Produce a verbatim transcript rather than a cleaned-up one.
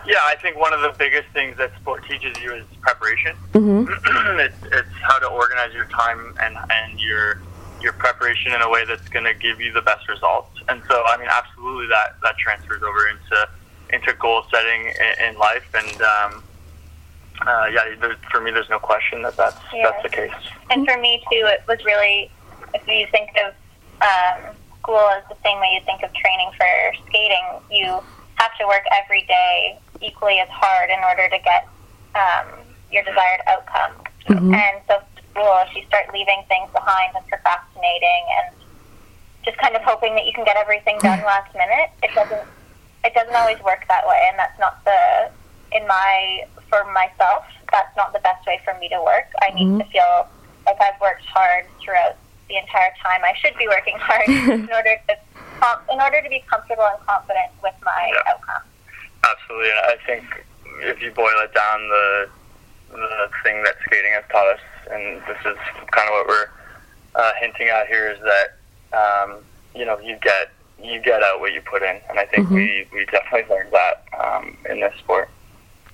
Yeah, I think one of the biggest things that sport teaches you is preparation. Mm-hmm. it's, it's how to organize your time and, and your your preparation in a way that's going to give you the best results. And so, I mean, absolutely that, that transfers over into into goal setting in, in life. And um, uh, yeah, there, for me, there's no question that that's, yeah. that's the case. And for me, too, it was really, if you think of um, school as the same way you think of training for skating, you have to work every day equally as hard in order to get um, your desired outcome. Mm-hmm. And so for school, if you start leaving things behind and procrastinating and just kind of hoping that you can get everything done last minute, it doesn't it doesn't always work that way. And that's not the, in my, for myself, that's not the best way for me to work. I need Mm-hmm. to feel like I've worked hard throughout the entire time I should be working hard in order to in order to be comfortable and confident with my Yeah. outcome. Absolutely. And I think if you boil it down, the the thing that skating has taught us, and this is kind of what we're uh, hinting at here, is that um, you know you get you get out what you put in, and I think Mm-hmm. we we definitely learned that um, in this sport.